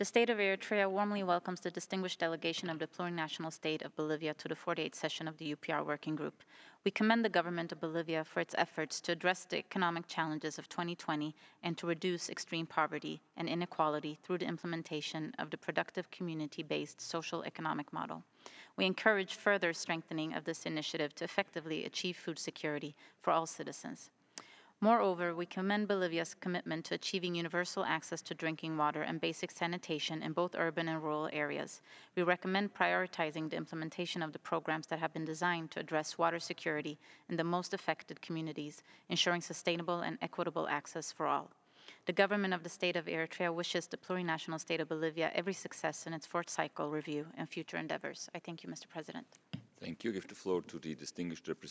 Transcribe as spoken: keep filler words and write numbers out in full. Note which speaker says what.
Speaker 1: The State of Eritrea warmly welcomes the distinguished delegation of the plurinational state of Bolivia to the forty-eighth session of the U P R Working Group. We commend the government of Bolivia for its efforts to address the economic challenges of twenty twenty and to reduce extreme poverty and inequality through the implementation of the productive community-based social economic model. We encourage further strengthening of this initiative to effectively achieve food security for all citizens. Moreover, we commend Bolivia's commitment to achieving universal access to drinking water and basic sanitation in both urban and rural areas. We recommend prioritizing the implementation of the programs that have been designed to address water security in the most affected communities, ensuring sustainable and equitable access for all. The government of the State of Eritrea wishes the plurinational state of Bolivia every success in its fourth cycle review and future endeavors. I thank you, Mister President.
Speaker 2: Thank you. I give the floor to the distinguished representative